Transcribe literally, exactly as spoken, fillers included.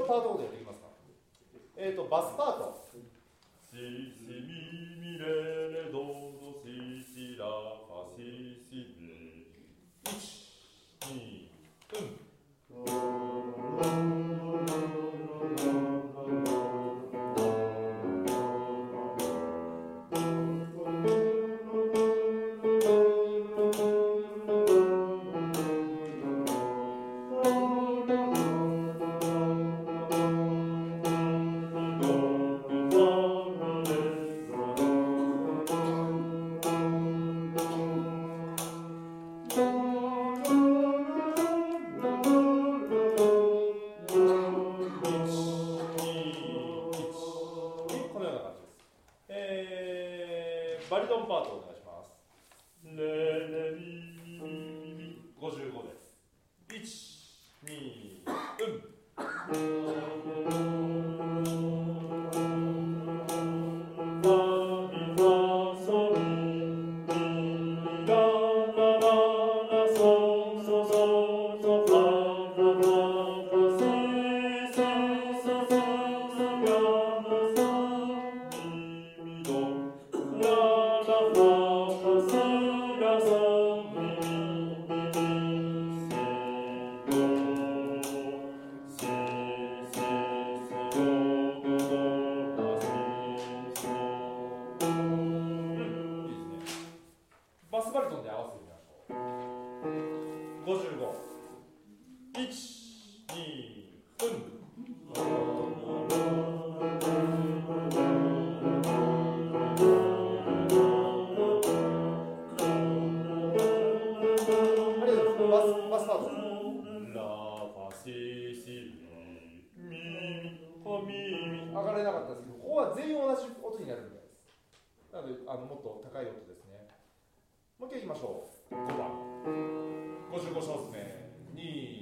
のパートごとやっていきますか。えっとバスパート。 シシミミレレドドシシラファシシミいちにうんバリトンパートお願いします。レレミミミごじゅうごです。いち、に、うんバスバリトンで合わせてみましょう。ごじゅうご。いち、に、うん。ありがとうございます。バス、バスパート。ラファシシミミファミミ上がれなかったですけど、ここは全員同じ音になるみたいです。なのであのもっと高い音ですね。もう一回いきましょう。ごばんごじゅうご小節目に